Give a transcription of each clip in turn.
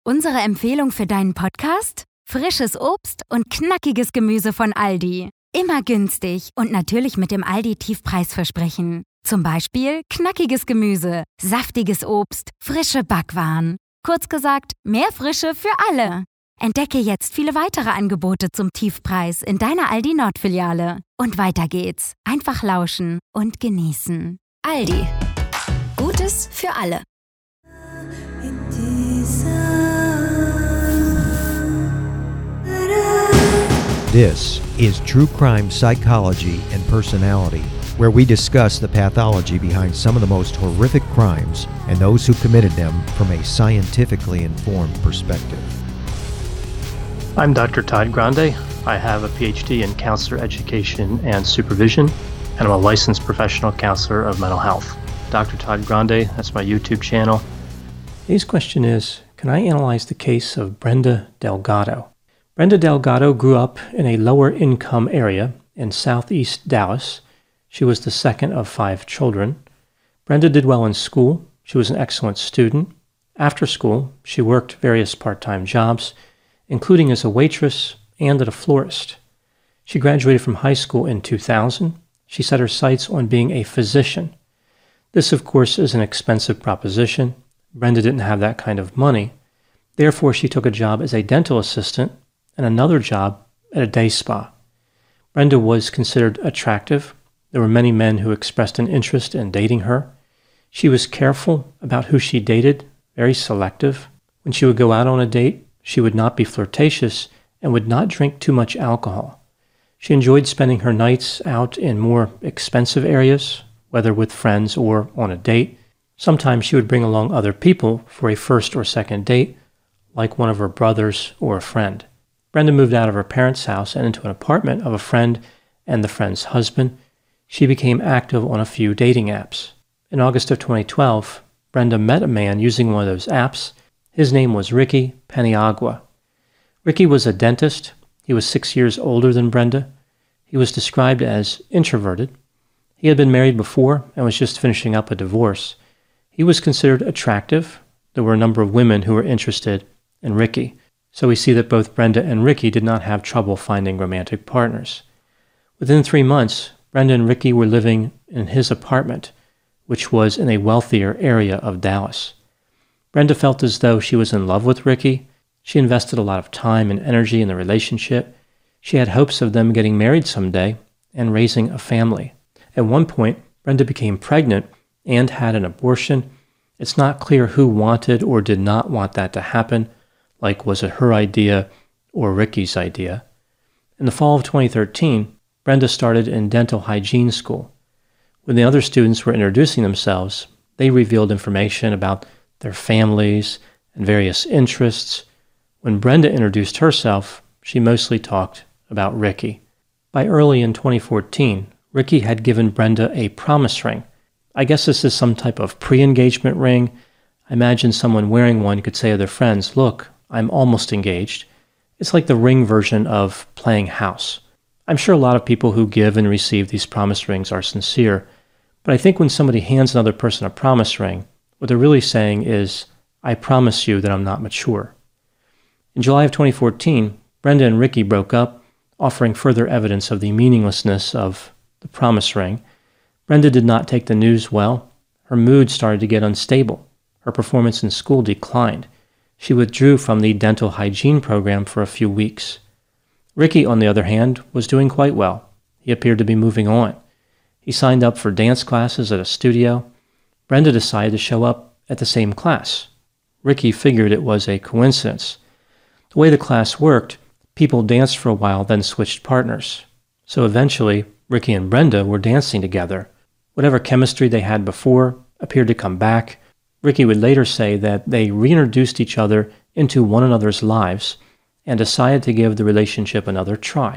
Unsere Empfehlung für deinen Podcast? Frisches Obst und knackiges Gemüse von Aldi. Immer günstig und natürlich mit dem Aldi-Tiefpreisversprechen. Zum Beispiel knackiges Gemüse, saftiges Obst, frische Backwaren. Kurz gesagt, mehr Frische für alle. Entdecke jetzt viele weitere Angebote zum Tiefpreis in deiner Aldi Nord-Filiale. Und weiter geht's. Einfach lauschen und genießen. Aldi. Gutes für alle. This is True Crime Psychology and Personality, where we discuss the pathology behind some of the most horrific crimes and those who committed them from a scientifically informed perspective. I'm Dr. Todd Grande. I have a PhD in counselor education and supervision, and I'm a licensed professional counselor of mental health. Dr. Todd Grande, that's my YouTube channel. Today's question is, can I analyze the case of Brenda Delgado? Brenda Delgado grew up in a lower income area in southeast Dallas. She was the second of 5 children. Brenda did well in school. She was an excellent student. After school, she worked various part-time jobs, including as a waitress and at a florist. She graduated from high school in 2000. She set her sights on being a physician. This, of course, is an expensive proposition. Brenda didn't have that kind of money. Therefore, she took a job as a dental assistant and another job at a day spa. Brenda was considered attractive. There were many men who expressed an interest in dating her. She was careful about who she dated, very selective. When she would go out on a date, she would not be flirtatious and would not drink too much alcohol. She enjoyed spending her nights out in more expensive areas, whether with friends or on a date. Sometimes she would bring along other people for a first or second date, like one of her brothers or a friend. Brenda moved out of her parents' house and into an apartment of a friend and the friend's husband. She became active on a few dating apps. In August of 2012, Brenda met a man using one of those apps. His name was Ricky Paniagua. Ricky was a dentist. He was 6 years older than Brenda. He was described as introverted. He had been married before and was just finishing up a divorce. He was considered attractive. There were a number of women who were interested in Ricky. So we see that both Brenda and Ricky did not have trouble finding romantic partners. Within 3 months, Brenda and Ricky were living in his apartment, which was in a wealthier area of Dallas. Brenda felt as though she was in love with Ricky. She invested a lot of time and energy in the relationship. She had hopes of them getting married someday and raising a family. At one point, Brenda became pregnant and had an abortion. It's not clear who wanted or did not want that to happen. Like, was it her idea or Ricky's idea? In the fall of 2013, Brenda started in dental hygiene school. When the other students were introducing themselves, they revealed information about their families and various interests. When Brenda introduced herself, she mostly talked about Ricky. By early in 2014, Ricky had given Brenda a promise ring. I guess this is some type of pre-engagement ring. I imagine someone wearing one could say to their friends, "Look, I'm almost engaged." It's like the ring version of playing house. I'm sure a lot of people who give and receive these promise rings are sincere, but I think when somebody hands another person a promise ring, what they're really saying is, "I promise you that I'm not mature." In July of 2014, Brenda and Ricky broke up, offering further evidence of the meaninglessness of the promise ring. Brenda did not take the news well. Her mood started to get unstable. Her performance in school declined. She withdrew from the dental hygiene program for a few weeks. Ricky, on the other hand, was doing quite well. He appeared to be moving on. He signed up for dance classes at a studio. Brenda decided to show up at the same class. Ricky figured it was a coincidence. The way the class worked, people danced for a while, then switched partners. So eventually, Ricky and Brenda were dancing together. Whatever chemistry they had before appeared to come back. Ricky would later say that they reintroduced each other into one another's lives and decided to give the relationship another try.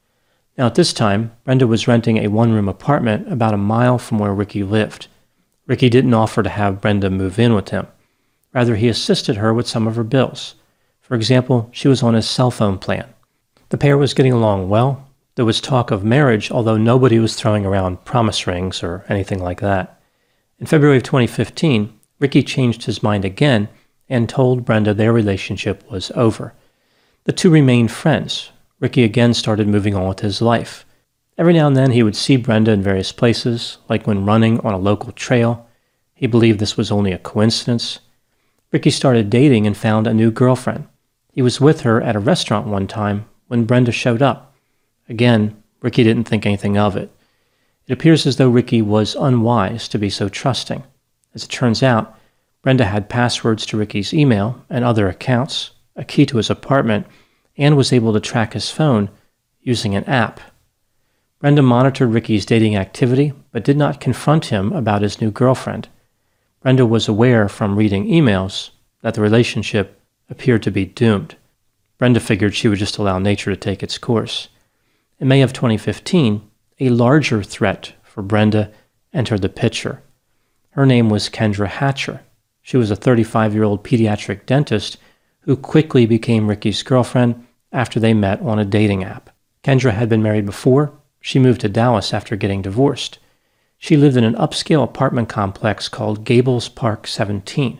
Now at this time, Brenda was renting a one-room apartment about a mile from where Ricky lived. Ricky didn't offer to have Brenda move in with him. Rather, he assisted her with some of her bills. For example, she was on his cell phone plan. The pair was getting along well. There was talk of marriage, although nobody was throwing around promise rings or anything like that. In February of 2015, Ricky changed his mind again and told Brenda their relationship was over. The two remained friends. Ricky again started moving on with his life. Every now and then he would see Brenda in various places, like when running on a local trail. He believed this was only a coincidence. Ricky started dating and found a new girlfriend. He was with her at a restaurant one time when Brenda showed up. Again, Ricky didn't think anything of it. It appears as though Ricky was unwise to be so trusting. As it turns out, Brenda had passwords to Ricky's email and other accounts, a key to his apartment, and was able to track his phone using an app. Brenda monitored Ricky's dating activity, but did not confront him about his new girlfriend. Brenda was aware from reading emails that the relationship appeared to be doomed. Brenda figured she would just allow nature to take its course. In May of 2015, a larger threat for Brenda entered the picture. Her name was Kendra Hatcher. She was a 35-year-old pediatric dentist who quickly became Ricky's girlfriend after they met on a dating app. Kendra had been married before. She moved to Dallas after getting divorced. She lived in an upscale apartment complex called Gables Park 17.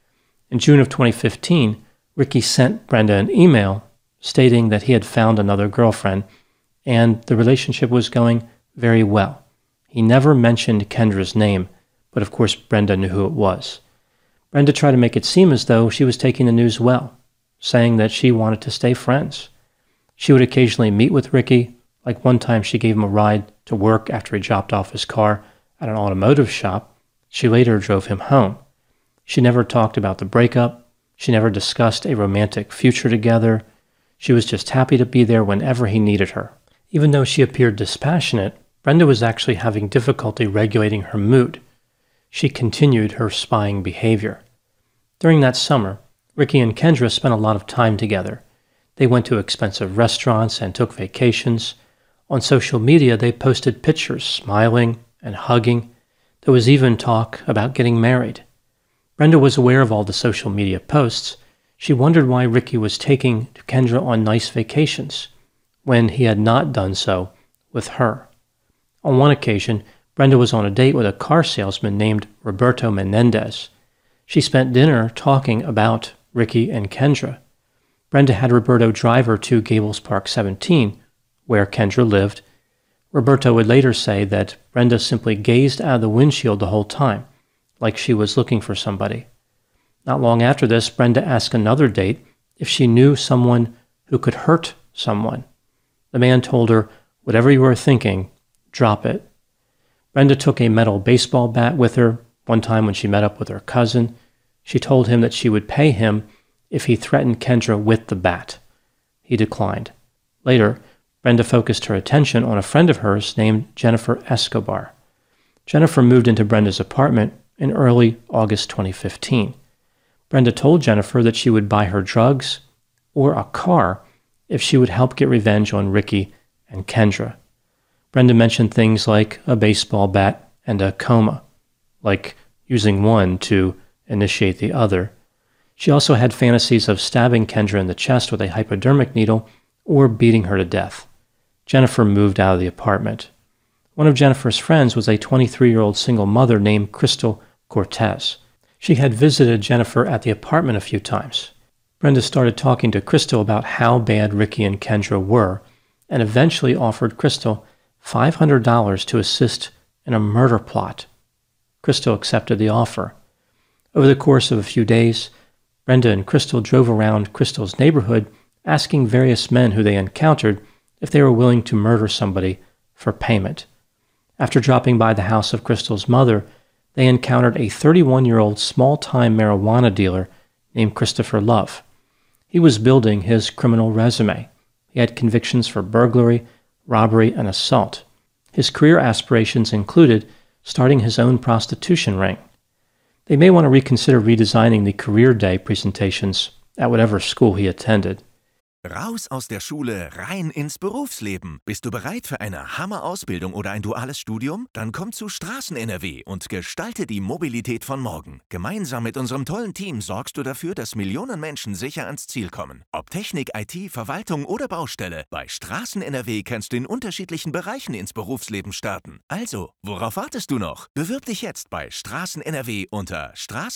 In June of 2015, Ricky sent Brenda an email stating that he had found another girlfriend and the relationship was going very well. He never mentioned Kendra's name, but of course Brenda knew who it was. Brenda tried to make it seem as though she was taking the news well, saying that she wanted to stay friends. She would occasionally meet with Ricky, like one time she gave him a ride to work after he dropped off his car at an automotive shop. She later drove him home. She never talked about the breakup. She never discussed a romantic future together. She was just happy to be there whenever he needed her. Even though she appeared dispassionate, Brenda was actually having difficulty regulating her mood. She continued her spying behavior. During that summer, Ricky and Kendra spent a lot of time together. They went to expensive restaurants and took vacations. On social media, they posted pictures smiling and hugging. There was even talk about getting married. Brenda was aware of all the social media posts. She wondered why Ricky was taking Kendra on nice vacations when he had not done so with her. On one occasion, Brenda was on a date with a car salesman named Roberto Menendez. She spent dinner talking about Ricky and Kendra. Brenda had Roberto drive her to Gables Park 17, where Kendra lived. Roberto would later say that Brenda simply gazed out of the windshield the whole time, like she was looking for somebody. Not long after this, Brenda asked another date if she knew someone who could hurt someone. The man told her, "Whatever you are thinking, drop it." Brenda took a metal baseball bat with her one time when she met up with her cousin. She told him that she would pay him if he threatened Kendra with the bat. He declined. Later, Brenda focused her attention on a friend of hers named Jennifer Escobar. Jennifer moved into Brenda's apartment in early August 2015. Brenda told Jennifer that she would buy her drugs or a car if she would help get revenge on Ricky and Kendra. Brenda mentioned things like a baseball bat and a coma, like using one to initiate the other. She also had fantasies of stabbing Kendra in the chest with a hypodermic needle or beating her to death. Jennifer moved out of the apartment. One of Jennifer's friends was a 23-year-old single mother named Crystal Cortez. She had visited Jennifer at the apartment a few times. Brenda started talking to Crystal about how bad Ricky and Kendra were and eventually offered Crystal $500 to assist in a murder plot. Crystal accepted the offer. Over the course of a few days, Brenda and Crystal drove around Crystal's neighborhood asking various men who they encountered if they were willing to murder somebody for payment. After dropping by the house of Crystal's mother, they encountered a 31-year-old small-time marijuana dealer named Christopher Love. He was building his criminal resume. He had convictions for burglary, robbery, and assault. His career aspirations included starting his own prostitution ring. They may want to reconsider redesigning the career day presentations at whatever school he attended. Raus aus der Schule, rein ins Berufsleben. Bist du bereit für eine Hammer-Ausbildung oder ein duales Studium? Dann komm zu Straßen.NRW und gestalte die Mobilität von morgen. Gemeinsam mit unserem tollen Team sorgst du dafür, dass Millionen Menschen sicher ans Ziel kommen. Ob Technik, IT, Verwaltung oder Baustelle, bei Straßen.NRW kannst du in unterschiedlichen Bereichen ins Berufsleben starten. Also, worauf wartest du noch? Bewirb dich jetzt bei Straßen.NRW unter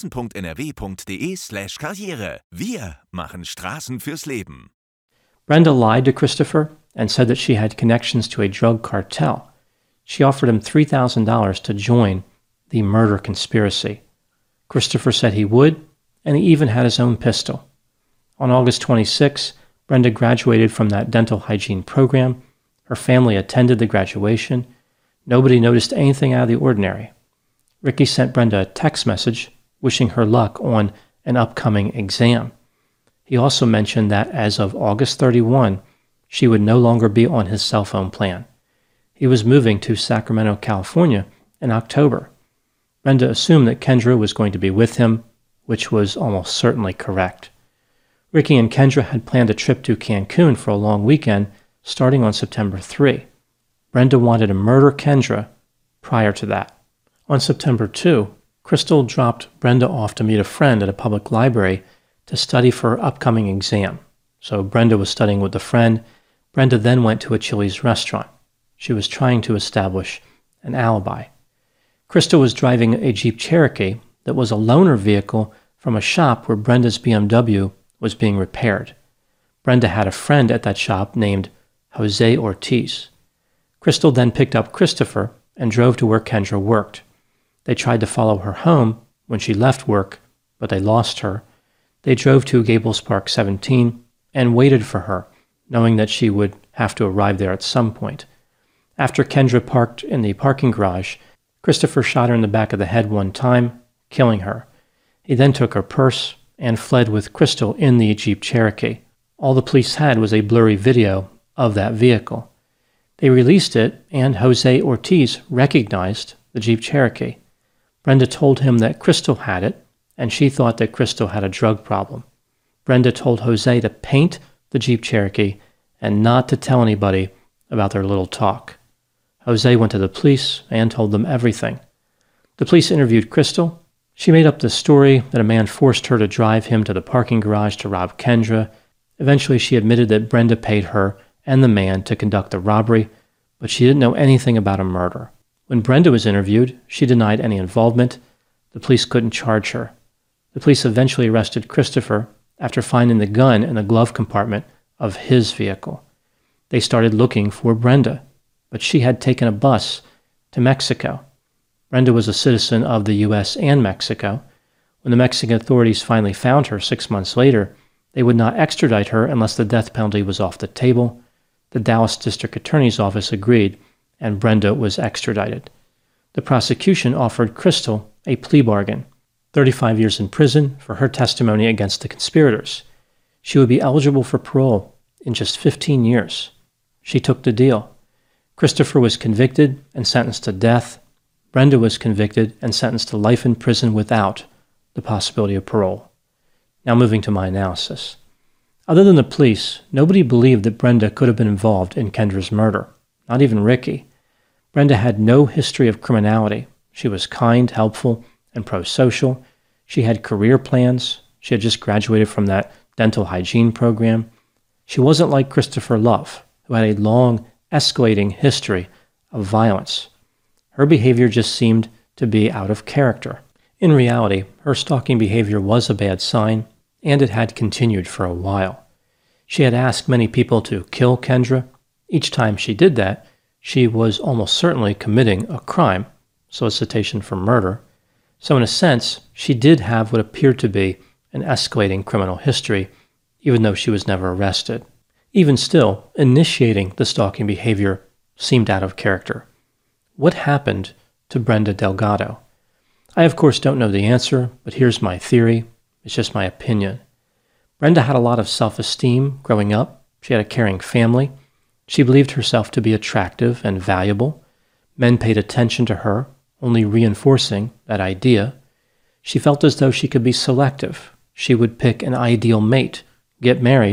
straßen.nrw.de/Karriere. Wir machen Straßen fürs Leben. Brenda lied to Christopher and said that she had connections to a drug cartel. She offered him $3,000 to join the murder conspiracy. Christopher said he would, and he even had his own pistol. On August 26, Brenda graduated from that dental hygiene program. Her family attended the graduation. Nobody noticed anything out of the ordinary. Ricky sent Brenda a text message wishing her luck on an upcoming exam. He also mentioned that as of August 31, she would no longer be on his cell phone plan. He was moving to Sacramento, California in October. Brenda assumed that Kendra was going to be with him, which was almost certainly correct. Ricky and Kendra had planned a trip to Cancun for a long weekend starting on September 3. Brenda wanted to murder Kendra prior to that. On September 2, Crystal dropped Brenda off to meet a friend at a public library to study for her upcoming exam. So Brenda was studying with a friend. Brenda then went to a Chili's restaurant. She was trying to establish an alibi. Crystal was driving a Jeep Cherokee that was a loaner vehicle from a shop where Brenda's BMW was being repaired. Brenda had a friend at that shop named Jose Ortiz. Crystal then picked up Christopher and drove to where Kendra worked. They tried to follow her home when she left work, but they lost her. They drove to Gables Park 17 and waited for her, knowing that she would have to arrive there at some point. After Kendra parked in the parking garage, Christopher shot her in the back of the head one time, killing her. He then took her purse and fled with Crystal in the Jeep Cherokee. All the police had was a blurry video of that vehicle. They released it, and Jose Ortiz recognized the Jeep Cherokee. Brenda told him that Crystal had it, and she thought that Crystal had a drug problem. Brenda told Jose to paint the Jeep Cherokee and not to tell anybody about their little talk. Jose went to the police and told them everything. The police interviewed Crystal. She made up the story that a man forced her to drive him to the parking garage to rob Kendra. Eventually, she admitted that Brenda paid her and the man to conduct the robbery, but she didn't know anything about a murder. When Brenda was interviewed, she denied any involvement. The police couldn't charge her. The police eventually arrested Christopher after finding the gun in the glove compartment of his vehicle. They started looking for Brenda, but she had taken a bus to Mexico. Brenda was a citizen of the U.S. and Mexico. When the Mexican authorities finally found her 6 months later, they would not extradite her unless the death penalty was off the table. The Dallas District Attorney's Office agreed, and Brenda was extradited. The prosecution offered Crystal a plea bargain, 35 years in prison for her testimony against the conspirators. She would be eligible for parole in just 15 years. She took the deal. Christopher was convicted and sentenced to death. Brenda was convicted and sentenced to life in prison without the possibility of parole. Now moving to my analysis. Other than the police, nobody believed that Brenda could have been involved in Kendra's murder, not even Ricky. Brenda had no history of criminality. She was kind, helpful, and pro-social. She had career plans. She had just graduated from that dental hygiene program. She wasn't like Christopher Love, who had a long, escalating history of violence. Her behavior just seemed to be out of character. In reality, her stalking behavior was a bad sign, and it had continued for a while. She had asked many people to kill Kendra. Each time she did that, she was almost certainly committing a crime, solicitation for murder. So in a sense, she did have what appeared to be an escalating criminal history, even though she was never arrested. Even still, initiating the stalking behavior seemed out of character. What happened to Brenda Delgado? I, of course, don't know the answer, but here's my theory. It's just my opinion. Brenda had a lot of self-esteem growing up. She had a caring family. She believed herself to be attractive and valuable. Men paid attention to her, only reinforcing that idea. She felt as though she could be selective. She would pick an ideal mate, get married,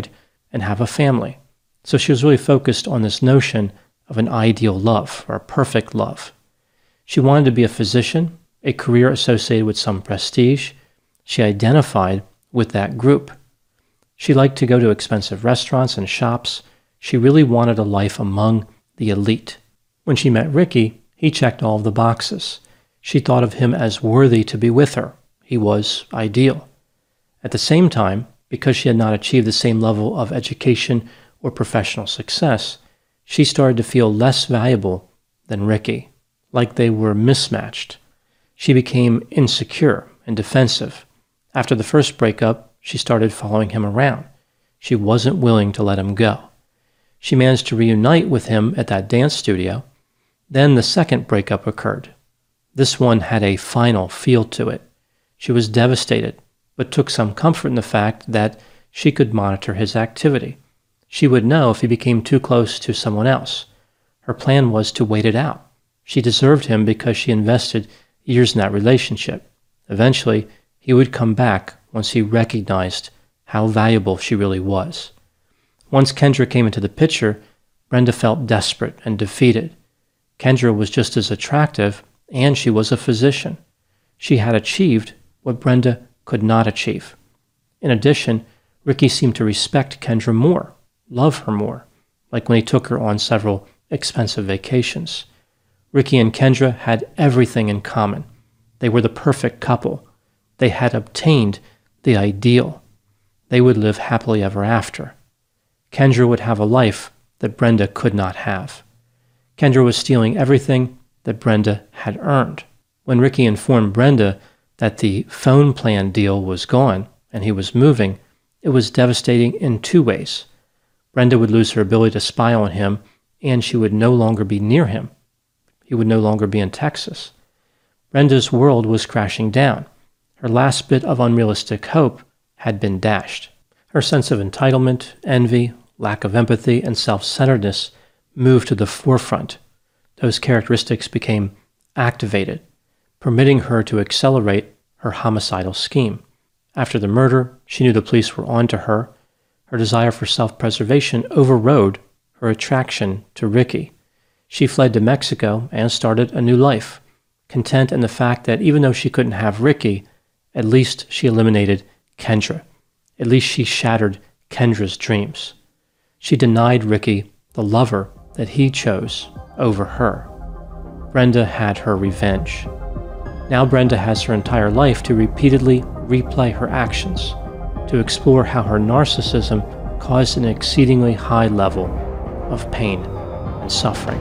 and have a family. So she was really focused on this notion of an ideal love, or a perfect love. She wanted to be a physician, a career associated with some prestige. She identified with that group. She liked to go to expensive restaurants and shops. She really wanted a life among the elite. When she met Ricky, he checked all of the boxes. She thought of him as worthy to be with her. He was ideal. At the same time, because she had not achieved the same level of education or professional success, she started to feel less valuable than Ricky, like they were mismatched. She became insecure and defensive. After the first breakup, she started following him around. She wasn't willing to let him go. She managed to reunite with him at that dance studio. Then the second breakup occurred. This one had a final feel to it. She was devastated, but took some comfort in the fact that she could monitor his activity. She would know if he became too close to someone else. Her plan was to wait it out. She deserved him because she invested years in that relationship. Eventually, he would come back once he recognized how valuable she really was. Once Kendra came into the picture, Brenda felt desperate and defeated. Kendra was just as attractive, and she was a physician. She had achieved what Brenda could not achieve. In addition, Ricky seemed to respect Kendra more, love her more, like when he took her on several expensive vacations. Ricky and Kendra had everything in common. They were the perfect couple. They had obtained the ideal. They would live happily ever after. Kendra would have a life that Brenda could not have. Kendra was stealing everything that Brenda had earned. When Ricky informed Brenda that the phone plan deal was gone and he was moving, it was devastating in two ways. Brenda would lose her ability to spy on him, and she would no longer be near him. He would no longer be in Texas. Brenda's world was crashing down. Her last bit of unrealistic hope had been dashed. Her sense of entitlement, envy, lack of empathy, and self-centeredness moved to the forefront. Those characteristics became activated, permitting her to accelerate her homicidal scheme. After the murder, she knew the police were on to her. Her desire for self-preservation overrode her attraction to Ricky. She fled to Mexico and started a new life, content in the fact that even though she couldn't have Ricky, at least she eliminated Kendra. At least she shattered Kendra's dreams. She denied Ricky the lover that he chose over her. Brenda had her revenge. Now Brenda has her entire life to repeatedly replay her actions, to explore how her narcissism caused an exceedingly high level of pain and suffering.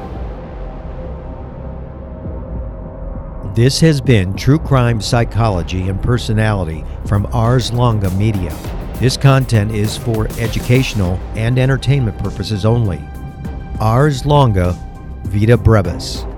This has been True Crime Psychology and Personality from Ars Longa Media. This content is for educational and entertainment purposes only. Ars Longa, Vita Brevis.